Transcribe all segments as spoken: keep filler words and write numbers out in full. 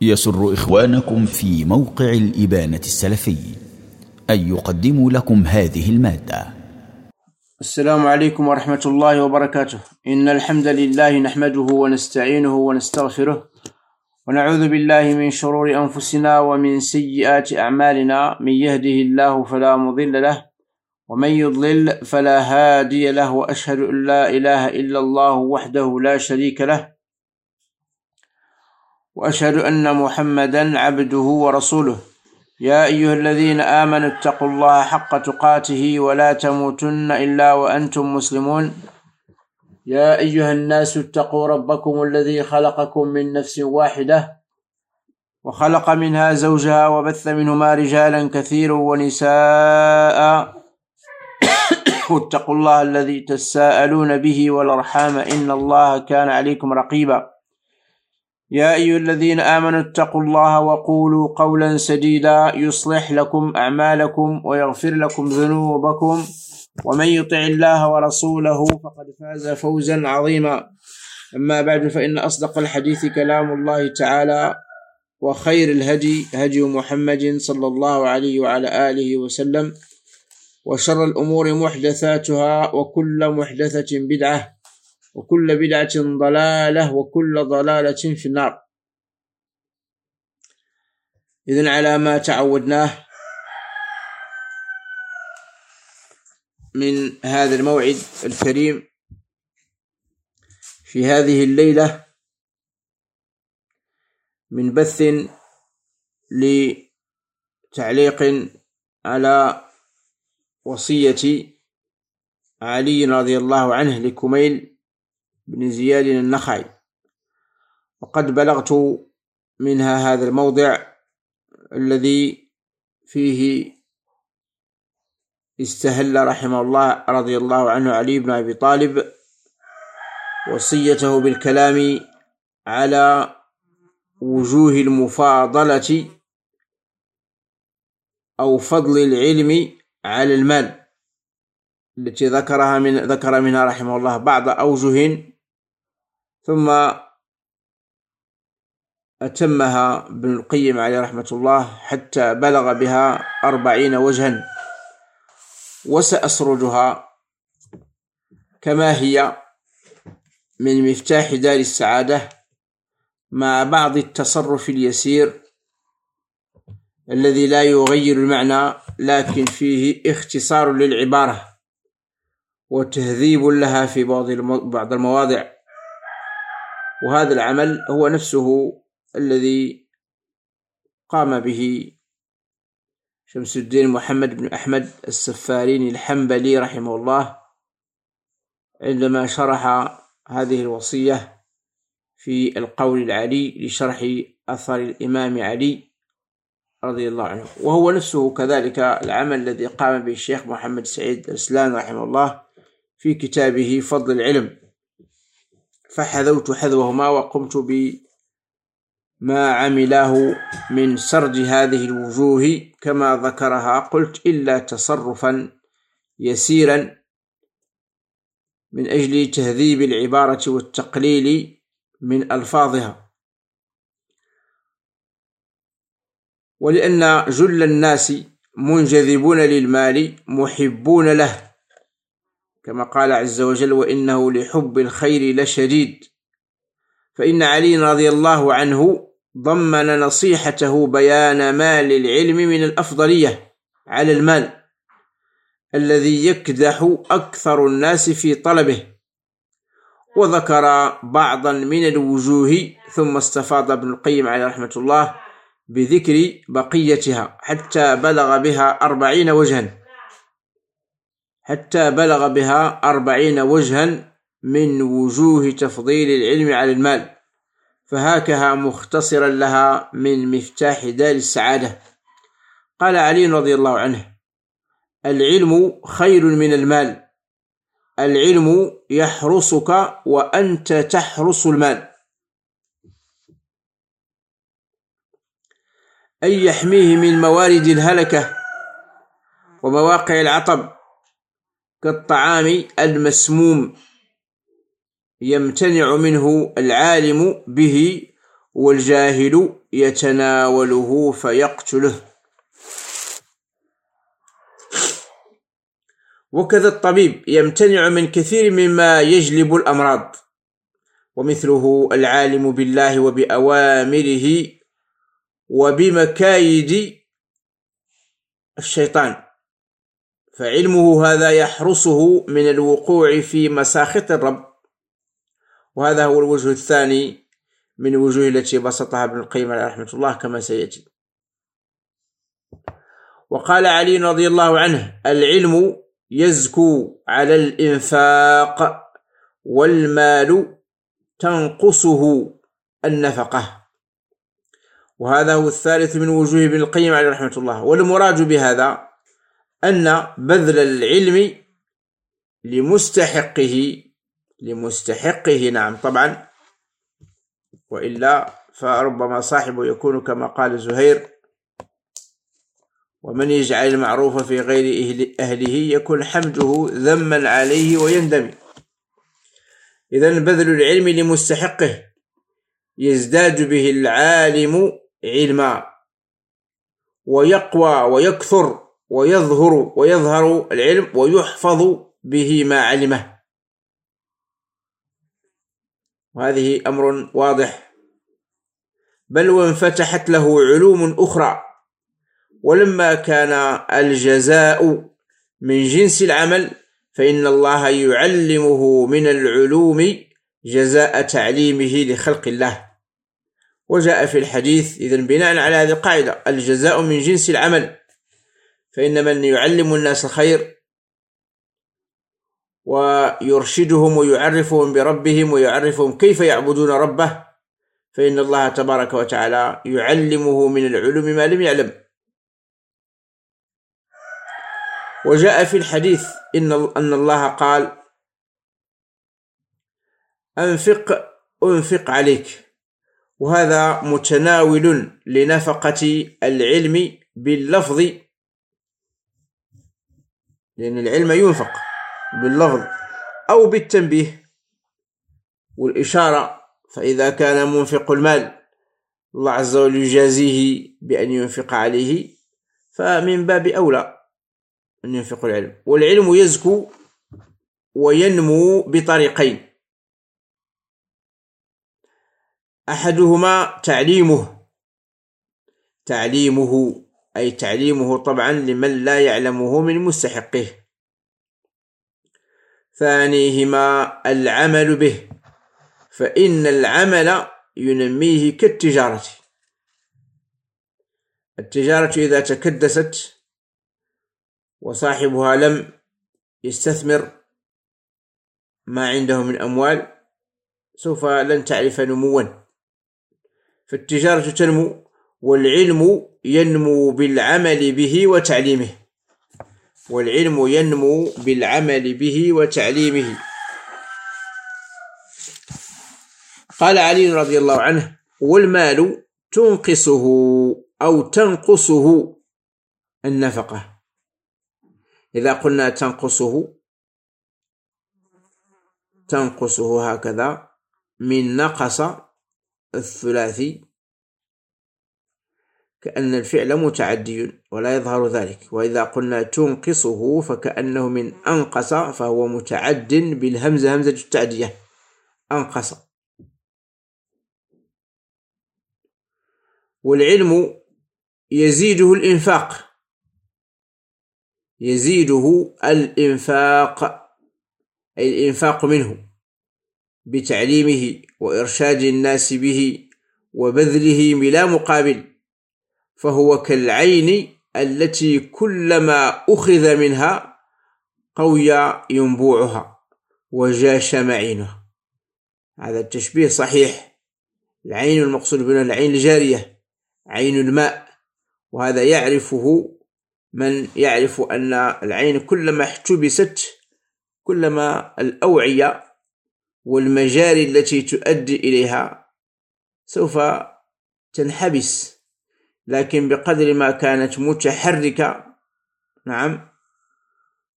يسر إخوانكم في موقع الإبانة السلفي أن يقدموا لكم هذه المادة. السلام عليكم ورحمة الله وبركاته. إن الحمد لله نحمده ونستعينه ونستغفره ونعوذ بالله من شرور أنفسنا ومن سيئات أعمالنا. من يهده الله فلا مضل له ومن يضلل فلا هادي له، وأشهد أن لا إله إلا الله وحده لا شريك له، وأشهد أن محمدا عبده ورسوله. يا أيها الذين آمنوا اتقوا الله حق تقاته ولا تموتن إلا وأنتم مسلمون. يا أيها الناس اتقوا ربكم الذي خلقكم من نفس واحدة وخلق منها زوجها وبث منهما رجالا كثيرا ونساء واتقوا الله الذي تساءلون به والأرحام إن الله كان عليكم رقيبا. يا أيها الذين آمنوا اتقوا الله وقولوا قولا سديدا يصلح لكم أعمالكم ويغفر لكم ذنوبكم، ومن يطع الله ورسوله فقد فاز فوزا عظيما. أما بعد، فإن أصدق الحديث كلام الله تعالى، وخير الهدي هدي محمد صلى الله عليه وعلى آله وسلم، وشر الأمور محدثاتها وكل محدثة بدعة وكل بدعة ضلالة وكل ضلالة في النار. إذن على ما تعودناه من هذا الموعد الكريم في هذه الليلة من بث لتعليق على وصية علي رضي الله عنه لكميل بن زياد النخعي، وقد بلغت منها هذا الموضع الذي فيه استهل رحمه الله رضي الله عنه علي بن أبي طالب وصيته بالكلام على وجوه المفاضلة أو فضل العلم على المال، التي ذكرها من ذكر منها رحمه الله بعض أوجه، ثم أتمها ابن القيم عليه رحمة الله حتى بلغ بها أربعين وجها، وسأسردها كما هي من مفتاح دار السعادة مع بعض التصرف اليسير الذي لا يغير المعنى، لكن فيه اختصار للعبارة وتهذيب لها في بعض المواضع. وهذا العمل هو نفسه الذي قام به شمس الدين محمد بن أحمد السفاريني الحنبلي رحمه الله عندما شرح هذه الوصية في القول العلي لشرح أثر الإمام علي رضي الله عنه. وهو نفسه كذلك العمل الذي قام به الشيخ محمد سعيد الرسلان رحمه الله في كتابه فضل العلم، فحذوت حذوهما وقمت بما عمله من سرد هذه الوجوه كما ذكرها. قلت إلا تصرفا يسيرا من أجل تهذيب العبارة والتقليل من ألفاظها، ولأن جل الناس منجذبون للمال محبون له، كما قال عز وجل: وإنه لحب الخير لشديد. فإن علي رضي الله عنه ضمن نصيحته بيان مال العلم من الأفضلية على المال الذي يكدح أكثر الناس في طلبه، وذكر بعضا من الوجوه، ثم استفاض ابن القيم عليه رحمة الله بذكر بقيتها حتى بلغ بها أربعين وجها حتى بلغ بها أربعين وجها من وجوه تفضيل العلم على المال، فهاكها مختصرا لها من مفتاح دار السعادة. قال علي رضي الله عنه: العلم خير من المال، العلم يحرسك وأنت تحرس المال، أي يحميه من موارد الهلكة ومواقع العطب كالطعام المسموم يمتنع منه العالم به والجاهل يتناوله فيقتله. وكذا الطبيب يمتنع من كثير مما يجلب الأمراض، ومثله العالم بالله وبأوامره وبمكايد الشيطان، فعلمه هذا يحرسه من الوقوع في مساخط الرب. وهذا هو الوجه الثاني من الوجوه التي بسطها ابن القيم عليه رحمة الله كما سيأتي. وقال علي رضي الله عنه: العلم يزكو على الإنفاق، والمال تنقصه النفقة. وهذا هو الثالث من وجوه ابن القيم عليه رحمة الله. والمراد بهذا أن بذل العلم لمستحقه لمستحقه نعم طبعا، وإلا فربما صاحبه يكون كما قال زهير: ومن يجعل المعروف في غير أهله يكون حمده ذما عليه ويندم. إذن بذل العلم لمستحقه يزداد به العالم علما، ويقوى ويكثر ويظهر ويظهر العلم، ويحفظ به ما علمه. وهذه أمر واضح، بل وانفتحت له علوم أخرى. ولما كان الجزاء من جنس العمل فإن الله يعلمه من العلوم جزاء تعليمه لخلق الله. وجاء في الحديث إذن بناء على هذه القاعدة: الجزاء من جنس العمل، فإن من يعلم الناس الخير ويرشدهم ويعرفهم بربهم ويعرفهم كيف يعبدون ربه، فإن الله تبارك وتعالى يعلمه من العلوم ما لم يعلم. وجاء في الحديث إن أن الله قال: أنفق أنفق عليك. وهذا متناول لنفقة العلم باللفظ، لأن العلم ينفق باللفظ أو بالتنبيه والإشارة. فإذا كان منفق المال الله عز وجل يجازيه بأن ينفق عليه، فمن باب أولى أن ينفق العلم. والعلم يزكو وينمو بطريقين: أحدهما تعليمه تعليمه أي تعليمه طبعا لمن لا يعلمه من مستحقه. ثانيهما العمل به، فإن العمل ينميه كالتجارة. التجارة إذا تكدست وصاحبها لم يستثمر ما عنده من أموال سوف لن تعرف نموا. فالتجارة تنمو، والعلم ينمو بالعمل به وتعليمه والعلم ينمو بالعمل به وتعليمه. قال علي رضي الله عنه: والمال تنقصه أو تنقصه النفقة. إذا قلنا تنقصه تنقصه هكذا من نقص الثلاثي، كأن الفعل متعدي ولا يظهر ذلك. وإذا قلنا تنقصه فكأنه من أنقص، فهو متعد بالهمزة همزة التعدية، أنقص. والعلم يزيده الإنفاق يزيده الإنفاق أي الإنفاق منه بتعليمه وإرشاد الناس به وبذله بلا مقابل، فهو كالعين التي كلما أخذ منها قوي ينبوعها وجاش معينها. هذا التشبيه صحيح. العين المقصود بنا العين الجارية، عين الماء، وهذا يعرفه من يعرف أن العين كلما احتبست كلما الأوعية والمجاري التي تؤدي إليها سوف تنحبس، لكن بقدر ما كانت متحركة نعم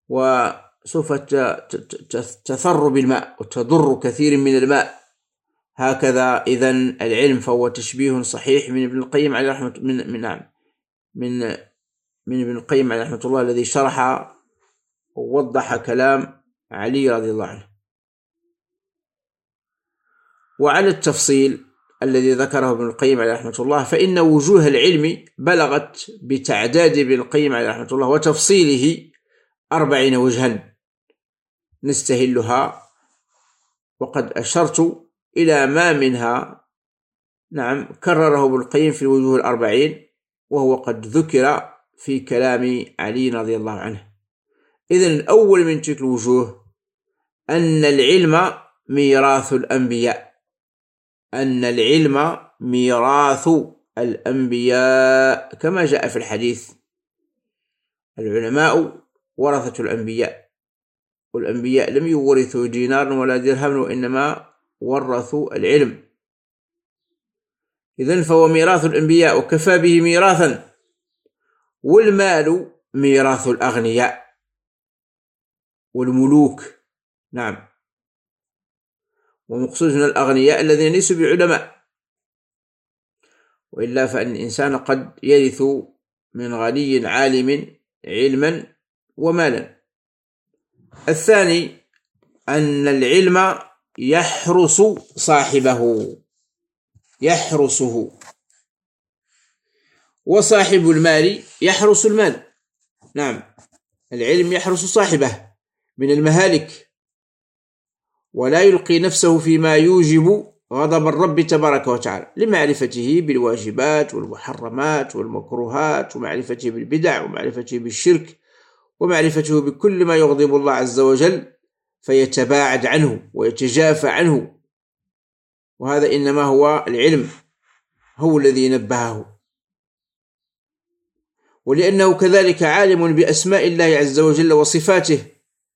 وسوف تثر بالماء وتضر كثير من الماء. هكذا إذن العلم فهو تشبيه صحيح من ابن القيم عليه رحمة من من نعم من من ابن القيم عليه رحمة الله الذي شرح ووضح كلام علي رضي الله عنه. وعلى التفصيل الذي ذكره ابن القيم عليه رحمة الله فإن وجوه العلم بلغت بتعداد ابن القيم عليه رحمة الله وتفصيله أربعين وجها نستهلها، وقد أشرت إلى ما منها نعم كرره ابن القيم في الوجوه الأربعين، وهو قد ذكر في كلام علي رضي الله عنه. إذن الأول من تلك الوجوه أن العلم ميراث الأنبياء، أن العلم ميراث الأنبياء كما جاء في الحديث: العلماء ورثة الأنبياء، والأنبياء لم يورثوا دينارا ولا درهم وإنما ورثوا العلم. إذن فهو ميراث الأنبياء وكفى به ميراثا. والمال ميراث الأغنياء والملوك، نعم، ومقصود من الأغنياء الذين ليسوا بعلماء، وإلا فإن الإنسان قد يرث من غني عالم علما ومالا. الثاني أن العلم يحرس صاحبه، يحرسه، وصاحب المال يحرس المال. نعم، العلم يحرس صاحبه من المهالك، ولا يلقي نفسه فيما يوجب غضب الرب تبارك وتعالى لمعرفته بالواجبات والمحرمات والمكروهات، ومعرفته بالبدع، ومعرفته بالشرك، ومعرفته بكل ما يغضب الله عز وجل، فيتباعد عنه ويتجافى عنه. وهذا إنما هو العلم، هو الذي نبهه. ولأنه كذلك عالم بأسماء الله عز وجل وصفاته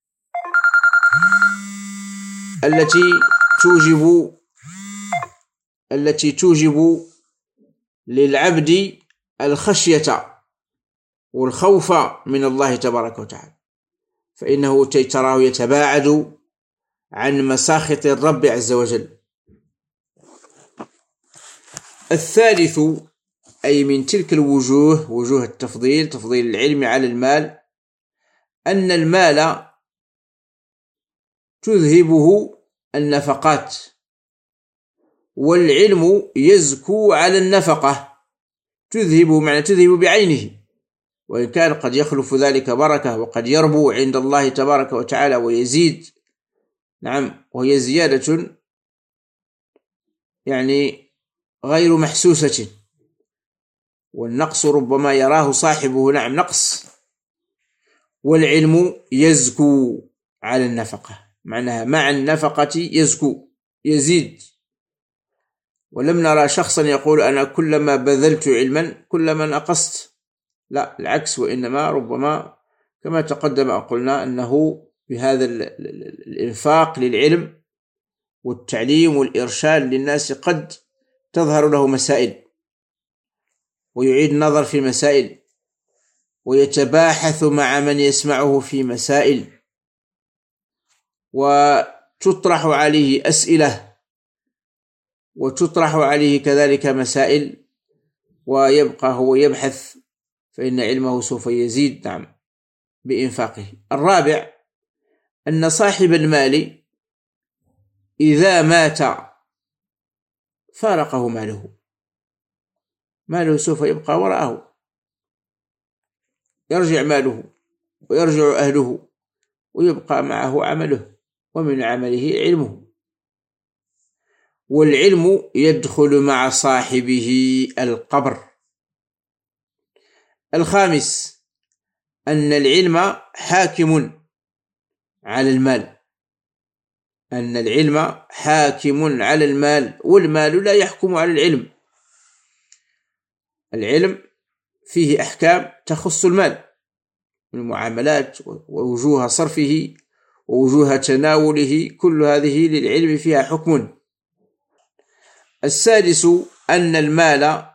التي توجب التي توجب للعبد الخشية والخوف من الله تبارك وتعالى، فإنه تراه يتباعد عن مساخط الرب عز وجل. الثالث أي من تلك الوجوه، وجوه التفضيل، تفضيل العلم على المال، أن المال تذهبه النفقات، والعلم يزكو على النفقة، تذهبه معنى تذهب بعينه، وإن كان قد يخلف ذلك بركة وقد يربو عند الله تبارك وتعالى ويزيد، نعم، وهي زيادة يعني غير محسوسة، والنقص ربما يراه صاحبه نعم نقص. والعلم يزكو على النفقة، معناها مع النفقة يزكو يزيد. ولم نرى شخصا يقول أنا كلما بذلت علما كلما نقصت، لا، العكس، وإنما ربما كما تقدم قلنا أنه بهذا الإنفاق للعلم والتعليم والإرشاد للناس قد تظهر له مسائل، ويعيد النظر في مسائل، ويتباحث مع من يسمعه في مسائل، وتطرح عليه أسئلة، وتطرح عليه كذلك مسائل، ويبقى هو يبحث، فإن علمه سوف يزيد نعم بإنفاقه. الرابع أن صاحب المال إذا مات فارقه ماله، ماله سوف يبقى وراءه، يرجع ماله ويرجع أهله ويبقى معه عمله، ومن عمله علمه، والعلم يدخل مع صاحبه القبر. الخامس أن العلم حاكم على المال، أن العلم حاكم على المال، والمال لا يحكم على العلم. العلم فيه أحكام تخص المال من المعاملات ووجوه صرفه ووجوه تناوله، كل هذه للعلم فيها حكم. السادس أن المال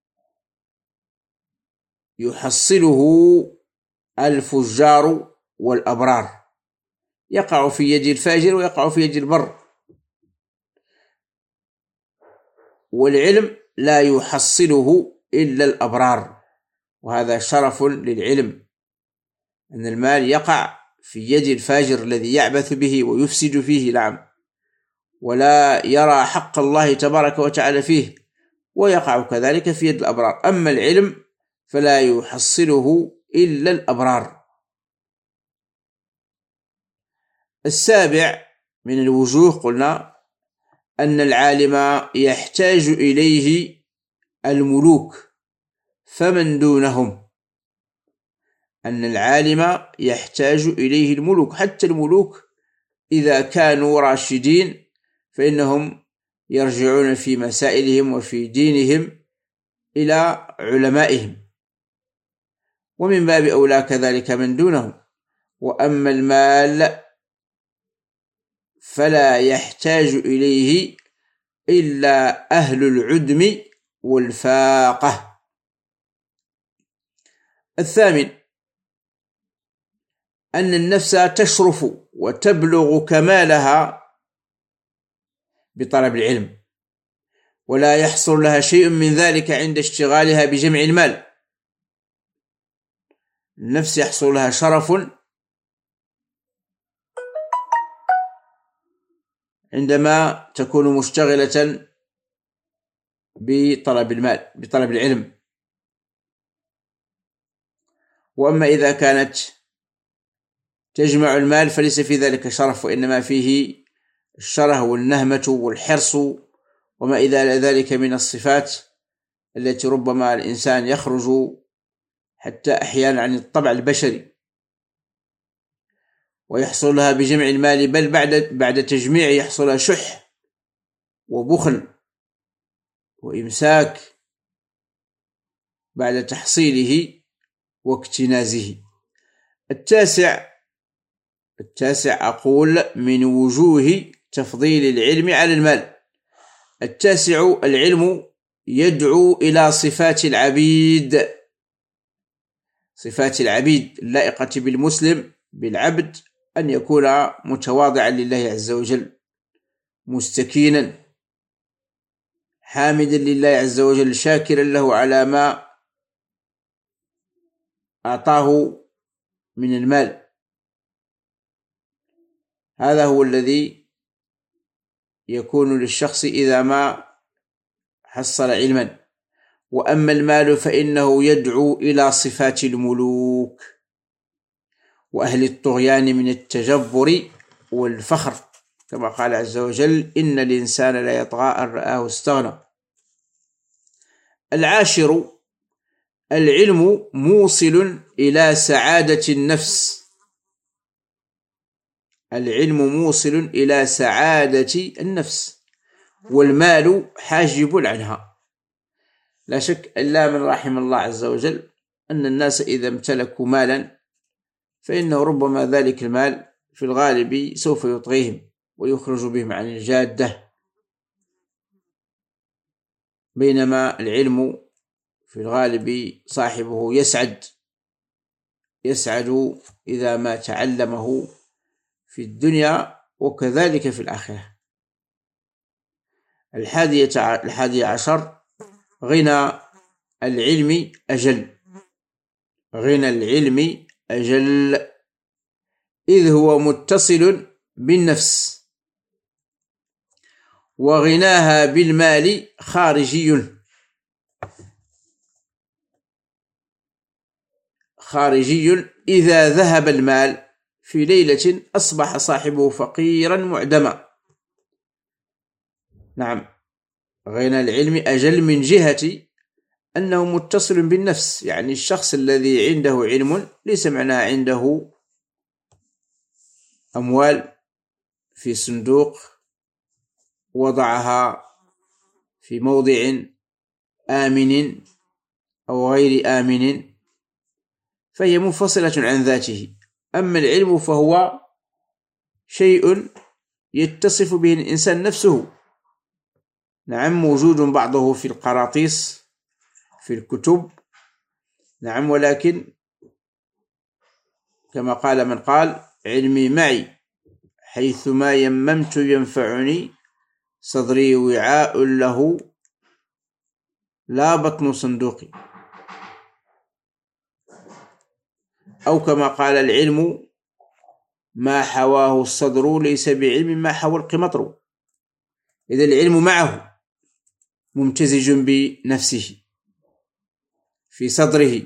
يحصله الفجار والأبرار، يقع في يد الفاجر ويقع في يد البر. والعلم لا يحصله إلا الأبرار، وهذا شرف للعلم، أن المال يقع في يد الفاجر الذي يعبث به ويفسد فيه، نعم، ولا يرى حق الله تبارك وتعالى فيه، ويقع كذلك في يد الأبرار. أما العلم فلا يحصله إلا الأبرار. السابع من الوجوه قلنا أن العالم يحتاج إليه الملوك فمن دونهم، أن العالم يحتاج إليه الملوك، حتى الملوك إذا كانوا راشدين فإنهم يرجعون في مسائلهم وفي دينهم إلى علمائهم، ومن باب أولى كذلك من دونهم. وأما المال فلا يحتاج إليه إلا أهل العدم والفاقة. الثامن أن النفس تشرف وتبلغ كمالها بطلب العلم، ولا يحصل لها شيء من ذلك عند اشتغالها بجمع المال. النفس يحصل لها شرف عندما تكون مشتغلة بطلب المال، بطلب العلم. وأما إذا كانت تجمع المال فليس في ذلك شرف، وإنما فيه الشره والنهمة والحرص وما إلى ذلك من الصفات التي ربما الإنسان يخرج حتى أحيانا عن الطبع البشري، ويحصل لها بجمع المال، بل بعد بعد تجميع يحصل لها شح وبخل وإمساك بعد تحصيله واكتنازه. التاسع التاسع أقول من وجوه تفضيل العلم على المال. التاسع العلم يدعو إلى صفات العبيد، صفات العبيد اللائقة بالمسلم بالعبد، أن يكون متواضعا لله عز وجل، مستكينا، حامدا لله عز وجل، شاكرا له على ما أعطاه من المال. هذا هو الذي يكون للشخص إذا ما حصل علما. وأما المال فإنه يدعو إلى صفات الملوك وأهل الطغيان من التجبر والفخر، كما قال عز وجل: إن الإنسان لا يطغى أن رآه استغنى. العاشر العلم موصل إلى سعادة النفس، العلم موصل إلى سعادة النفس، والمال حاجب عنها. لا شك إلا من رحم الله عز وجل أن الناس إذا امتلكوا مالا فإنه ربما ذلك المال في الغالب سوف يطغيهم ويخرج بهم عن الجادة، بينما العلم في الغالب صاحبه يسعد يسعد إذا ما تعلمه في الدنيا وكذلك في الآخرة. الحادي عشر غنى العلم أجل، غنى العلم أجل إذ هو متصل بالنفس، وغناها بالمال خارجي خارجي إذا ذهب المال في ليلة أصبح صاحبه فقيرا معدما. نعم، غنى العلم أجل من جهة أنه متصل بالنفس، يعني الشخص الذي عنده علم ليس معناه عنده أموال في صندوق وضعها في موضع آمن أو غير آمن، فهي منفصلة عن ذاته. أما العلم فهو شيء يتصف به الإنسان نفسه، نعم، موجود بعضه في القراطيس في الكتب، نعم، ولكن كما قال من قال: علمي معي حيثما يممت ينفعني، صدري وعاء له لا بطن صندوقي. أو كما قال: العلم ما حواه الصدر ليس بعلم ما حوى القمطر. إذا العلم معه ممتزج بنفسه في صدره.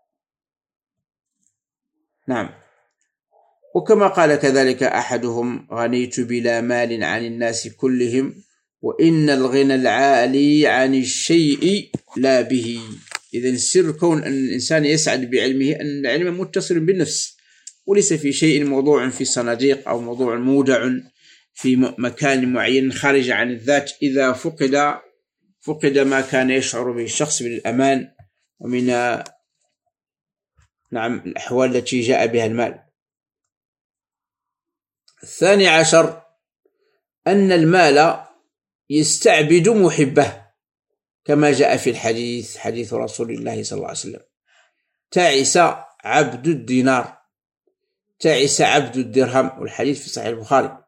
نعم. وكما قال كذلك أحدهم: غنيت بلا مال عن الناس كلهم، وإن الغنى العالي عن الشيء لا به. إذن السر كون أن الإنسان يسعد بعلمه أن العلم متصل بالنفس، وليس في شيء موضوع في صناديق أو موضوع مودع في مكان معين خارج عن الذات. إذا فقد فقد ما كان يشعر به الشخص من الأمان ومن نعم الأحوال التي جاء بها المال. الثاني عشر أن المال يستعبد محبه، كما جاء في الحديث، حديث رسول الله صلى الله عليه وسلم: تعس عبد الدينار، تعس عبد الدرهم، والحديث في صحيح البخاري.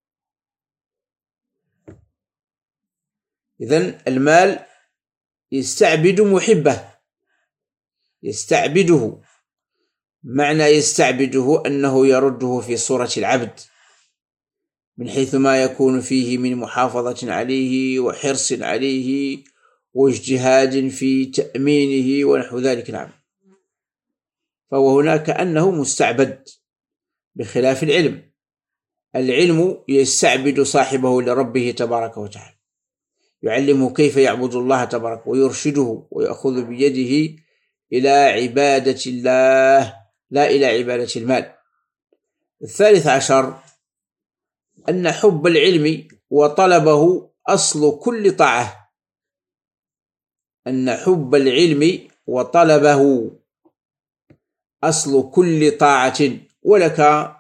إذن المال يستعبد محبه، يستعبده. معنى يستعبده أنه يرده في صورة العبد، من حيث ما يكون فيه من محافظة عليه وحرص عليه واجتهاد في تأمينه ونحو ذلك. نعم. فهو هناك أنه مستعبد، بخلاف العلم. العلم يستعبد صاحبه لربه تبارك وتعالى، يعلمه كيف يعبد الله تبارك ويرشده ويأخذ بيده إلى عبادة الله لا إلى عبادة المال. الثالث عشر أن حب العلم وطلبه أصل كل طاعة، أن حب العلم وطلبه أصل كل طاعة. ولك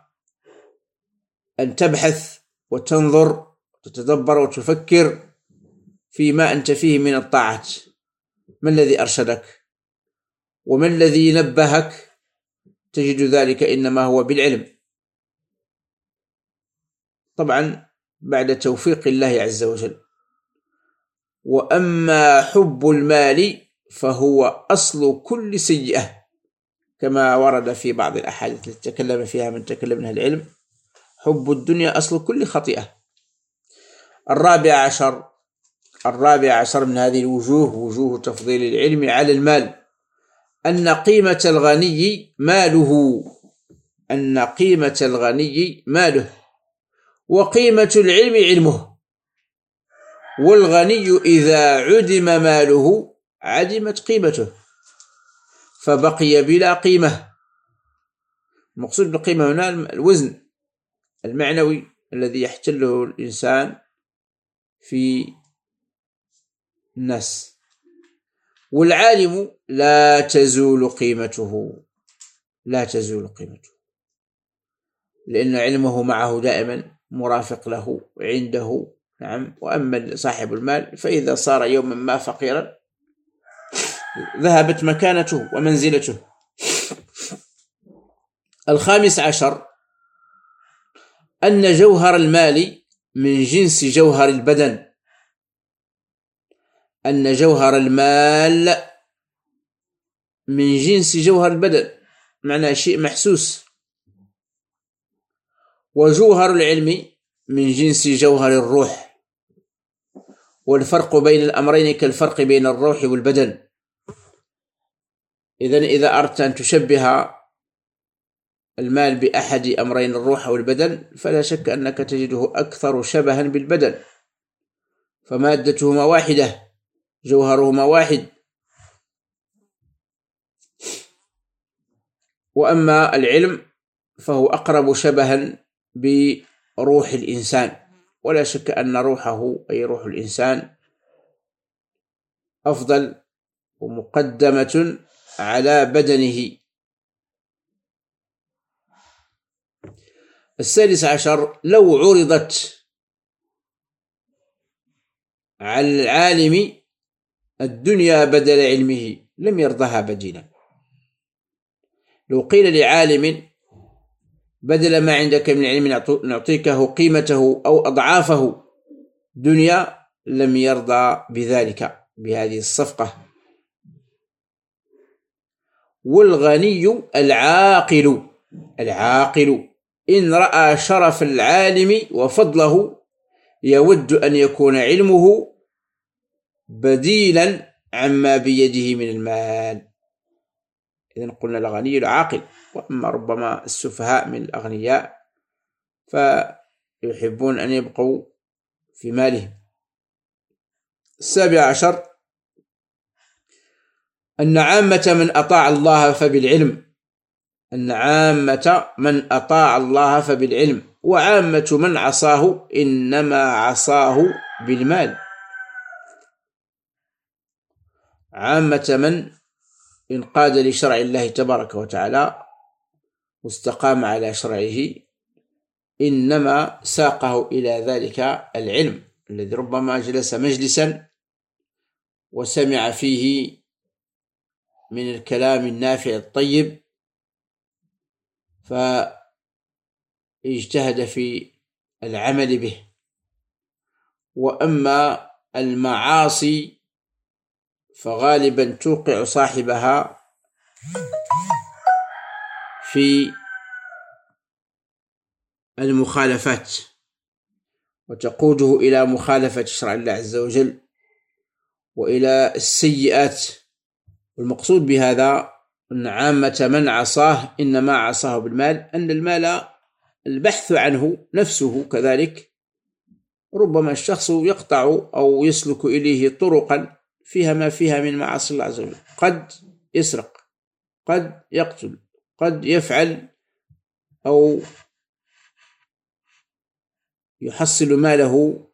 أن تبحث وتنظر وتتدبر وتفكر فيما أنت فيه من الطاعات، ما الذي أرشدك وما الذي نبهك، تجد ذلك إنما هو بالعلم، طبعا بعد توفيق الله عز وجل. وأما حب المال فهو أصل كل سيئة، كما ورد في بعض الأحاديث التي تكلم فيها من تكلم منها العلم: حب الدنيا أصل كل خطيئة. الرابع عشر الرابع عشر من هذه الوجوه، وجوه تفضيل العلم على المال، أن قيمة الغني ماله، أن قيمة الغني ماله، وقيمة العلم علمه. والغني إذا عدم ماله عدمت قيمته، فبقي بلا قيمة. المقصود بالقيمة هنا الوزن المعنوي الذي يحتله الإنسان في الناس. والعالم لا تزول قيمته، لا تزول قيمته، لأن علمه معه دائما، مرافق له عنده. نعم. وأما صاحب المال فإذا صار يوما ما فقيرا ذهبت مكانته ومنزلته. الخامس عشر أن جوهر المال من جنس جوهر البدن، أن جوهر المال من جنس جوهر البدن، معنى شيء محسوس. وجوهر العلم من جنس جوهر الروح، والفرق بين الأمرين كالفرق بين الروح والبدن. إذن إذا أردت أن تشبه المال بأحد أمرين الروح والبدن فلا شك أنك تجده أكثر شبها بالبدن، فمادتهما واحدة، جوهرهما واحد. وأما العلم فهو أقرب شبها بروح الإنسان، ولا شك أن روحه أي روح الإنسان أفضل ومقدمة على بدنه. السادس عشر لو عرضت على العالم الدنيا بدل علمه لم يرضها بديلا. لو قيل لعالم بدل ما عندك من علم نعطيكه قيمته أو أضعافه دنيا لم يرضى بذلك، بهذه الصفقة. والغني العاقل العاقل إن رأى شرف العالم وفضله يود أن يكون علمه بديلا عما بيده من المال. إذن قلنا الغني العاقل. وأما ربما السفهاء من الأغنياء فيحبون أن يبقوا في مالهم. السابع عشر أن عامة من أطاع الله فبالعلم أن عامة من أطاع الله فبالعلم وعامة من عصاه إنما عصاه بالمال. عامة من انقاد لشرع الله تبارك وتعالى واستقام على شرعه إنما ساقه إلى ذلك العلم الذي ربما جلس مجلسا وسمع فيه من الكلام النافع الطيب فاجتهد في العمل به. وأما المعاصي فغالبا توقع صاحبها في المخالفات وتقوده إلى مخالفة شرع الله عز وجل وإلى السيئات. والمقصود بهذا أن عامة من عصاه إنما عصاه بالمال، أن المال البحث عنه نفسه كذلك. ربما الشخص يقطع أو يسلك إليه طرقا فيها ما فيها من معاصي الله عز وجل، قد يسرق، قد يقتل، قد يفعل أو يحصل ماله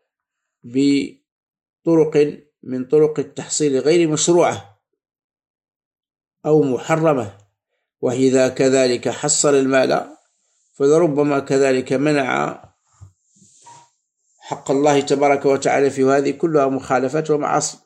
بطرق من طرق التحصيل غير مشروعة أو محرمة. وإذا كذلك حصل المال فلربما كذلك منع حق الله تبارك وتعالى في هذه كلها مخالفات ومعاصي.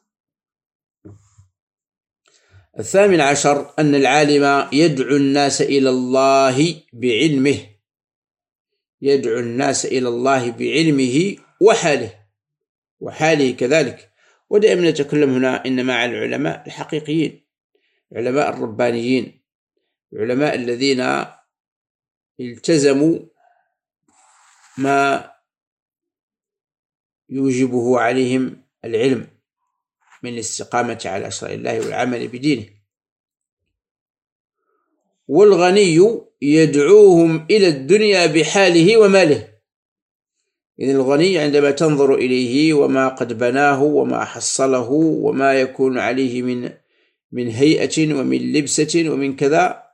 الثامن عشر أن العالم يدعو الناس إلى الله بعلمه يدعو الناس إلى الله بعلمه وحاله وحاله كذلك. ودائما نتكلم هنا إن مع العلماء الحقيقيين، العلماء الربانيين، العلماء الذين التزموا ما يوجبه عليهم العلم من الاستقامة على شرع الله والعمل بدينه. والغني يدعوهم إلى الدنيا بحاله وماله. إذن الغني عندما تنظر إليه وما قد بناه وما حصله وما يكون عليه من من هيئة ومن لبسة ومن كذا،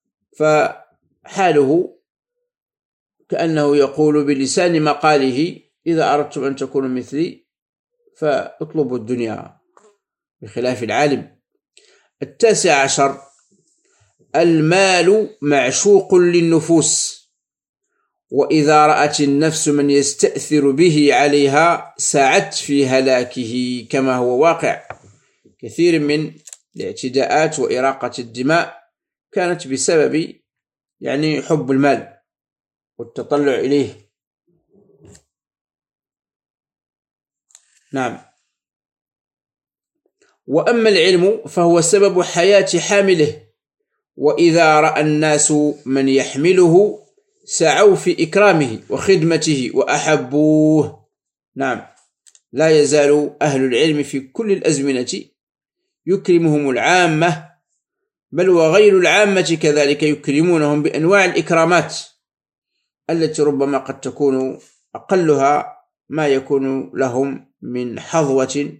فحاله كأنه يقول بلسان مقاله إذا أردتم أن تكونوا مثلي فاطلبوا الدنيا، بخلاف العالم. التاسع عشر المال معشوق للنفوس، وإذا رأت النفس من يستأثر به عليها سعت في هلاكه، كما هو واقع. كثير من الاعتداءات وإراقة الدماء كانت بسبب يعني حب المال والتطلع إليه. نعم. وأما العلم فهو سبب حياة حامله، وإذا رأى الناس من يحمله سعوا في إكرامه وخدمته وأحبوه. نعم، لا يزال أهل العلم في كل الأزمنة يكرمهم العامة، بل وغير العامة كذلك يكرمونهم بأنواع الإكرامات التي ربما قد تكون أقلها ما يكون لهم من حظوة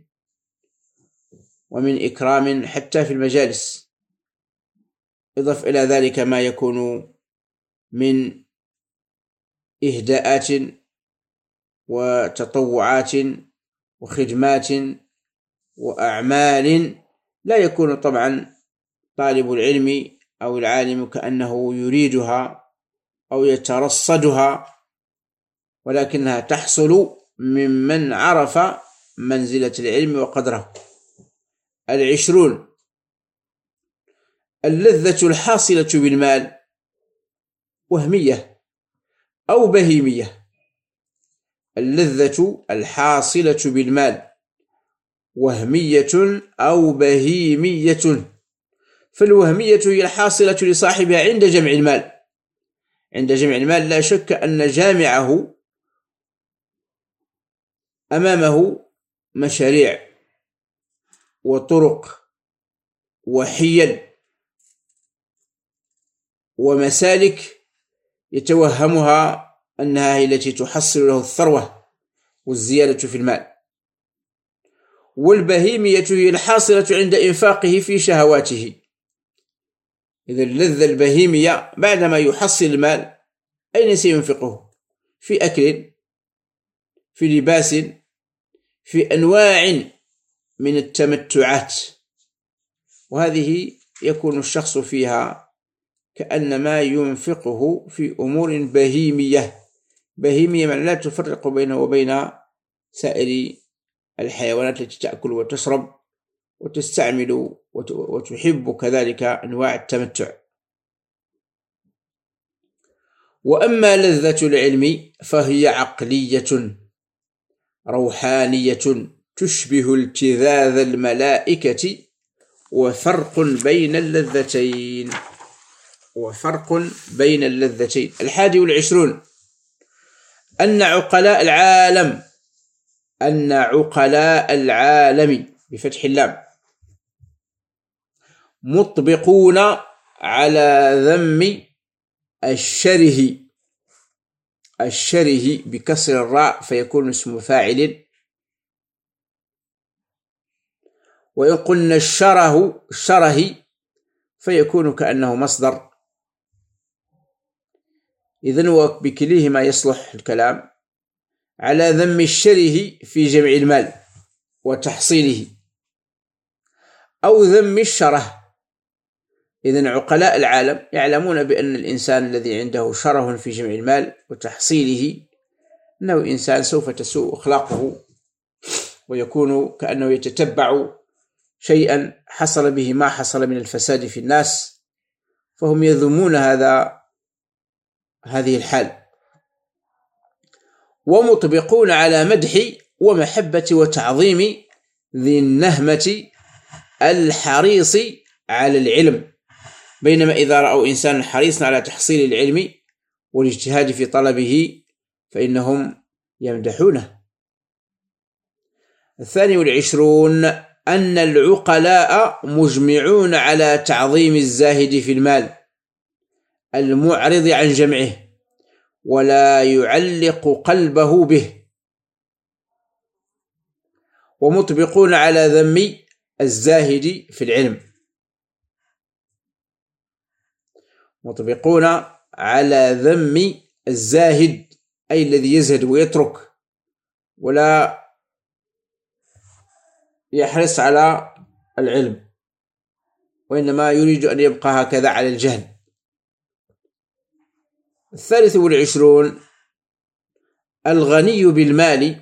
ومن إكرام حتى في المجالس. إضف إلى ذلك ما يكون من إهداءات وتطوعات وخدمات وأعمال لا يكون طبعا طالب العلم أو العالم كأنه يريدها أو يترصدها، ولكنها تحصل ممن عرف منزلة العلم وقدره. العشرون اللذة الحاصلة بالمال وهمية أو بهيمية. اللذة الحاصلة بالمال وهمية أو بهيمية. فالوهمية هي الحاصلة لصاحبها عند جمع المال. عند جمع المال لا شك أن جامعه أمامه مشاريع وطرق وحيل ومسالك يتوهمها أنها هي التي تحصل له الثروة والزيادة في المال. والبهيمية هي الحاصلة عند إنفاقه في شهواته. إذا اللذة البهيمية بعدما يحصل المال أين سينفقه؟ في أكل، في لباس، في أنواع من التمتعات، وهذه يكون الشخص فيها كأنما ينفقه في أمور بهيمية. بهيمية من لا تفرق بينه وبين سائر الحيوانات التي تأكل وتشرب وتستعمل وتحب كذلك أنواع التمتع. وأما لذة العلم فهي عقلية روحانية تشبه التذاذ الملائكة، وفرق بين اللذتين وفرق بين اللذتين. الحادي والعشرون أن عقلاء العالم أن عقلاء العالم بفتح اللام مطبقون على ذم الشره الشره بكسر الراء فيكون اسم فاعل، وإن قلنا الشره الشره فيكون كأنه مصدر. إذن وبكليهما يصلح الكلام على ذم الشره في جمع المال وتحصيله، أو ذم الشره. إذن عقلاء العالم يعلمون بأن الإنسان الذي عنده شره في جمع المال وتحصيله أنه إنسان سوف تسوء أخلاقه ويكون كأنه يتتبع شيئا حصل به ما حصل من الفساد في الناس، فهم يذمون هذا هذه الحال. ومطبقون على مدح ومحبة وتعظيم ذي النهمة الحريص على العلم، بينما إذا رأوا إنسان حريصا على تحصيل العلم والاجتهاد في طلبه فإنهم يمدحونه. الثاني والعشرون أن العقلاء مجمعون على تعظيم الزاهد في المال المعرض عن جمعه ولا يعلق قلبه به، ومطبقون على ذم الزاهد في العلم مطبقون على ذم الزاهد أي الذي يزهد ويترك ولا يحرص على العلم، وإنما يريد أن يبقى هكذا على الجهل. الثالث والعشرون الغني بالمال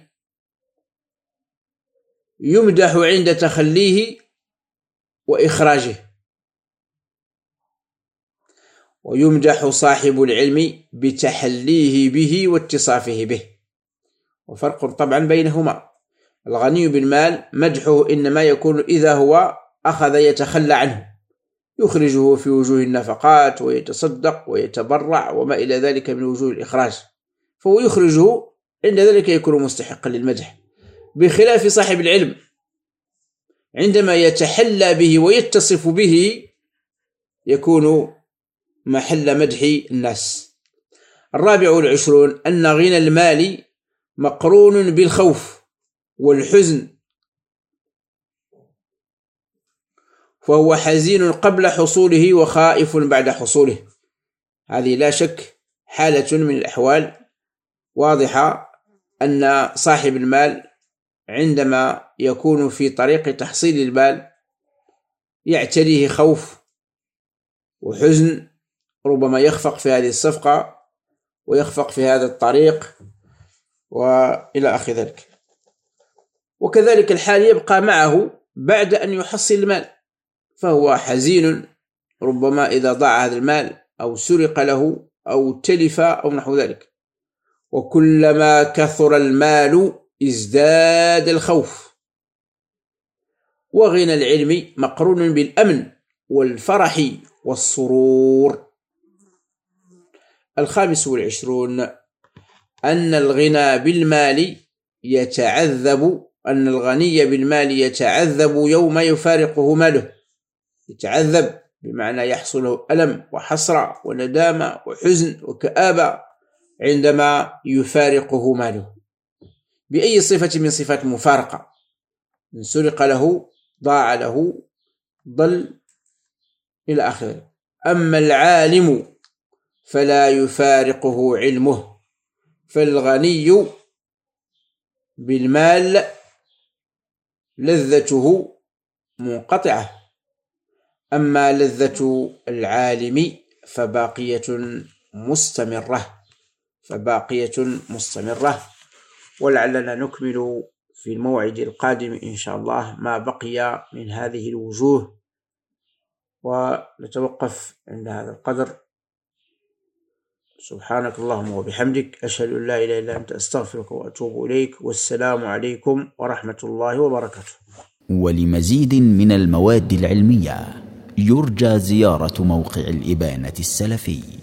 يمدح عند تخليه وإخراجه، ويمدح صاحب العلم بتحليه به واتصافه به، وفرق طبعا بينهما. الغني بالمال مدحه إنما يكون إذا هو أخذ يتخلى عنه، يخرجه في وجوه النفقات ويتصدق ويتبرع وما إلى ذلك من وجوه الإخراج، فهو يخرجه، عند ذلك يكون مستحقا للمدح. بخلاف صاحب العلم عندما يتحلى به ويتصف به يكون محل مدح الناس. الرابع والعشرون أن غنى المال مقرون بالخوف والحزن، فهو حزين قبل حصوله وخائف بعد حصوله. هذه لا شك حالة من الأحوال واضحة، أن صاحب المال عندما يكون في طريق تحصيل المال يعتريه خوف وحزن، ربما يخفق في هذه الصفقة ويخفق في هذا الطريق وإلى آخر ذلك. وكذلك الحال يبقى معه بعد أن يحصل المال، فهو حزين ربما إذا ضاع هذا المال أو سرق له أو تلف أو نحو ذلك. وكلما كثر المال ازداد الخوف وغنى العلم مقرون بالأمن والفرح والسرور. الخامس والعشرون أن الغنى بالمال يتعذب أن الغني بالمال يتعذب يوم يفارقه ماله. يتعذب بمعنى يحصل له ألم وحسرة وندامة وحزن وكآبة عندما يفارقه ماله، بأي صفة من صفات المفارقة، إن سرق له، ضاع له، ضل، إلى آخره. أما العالم فلا يفارقه علمه، فالغني بالمال لذته منقطعة، أما لذة العالم فباقية مستمرة فباقية مستمرة. ولعلنا نكمل في الموعد القادم إن شاء الله ما بقي من هذه الوجوه، ونتوقف عند هذا القدر. سبحانك اللهم وبحمدك، أشهد أن لا إله إلا أنت، أستغفرك وأتوب إليك، والسلام عليكم ورحمة الله وبركاته. ولمزيد من المواد العلمية يرجى زيارة موقع الإبانة السلفي.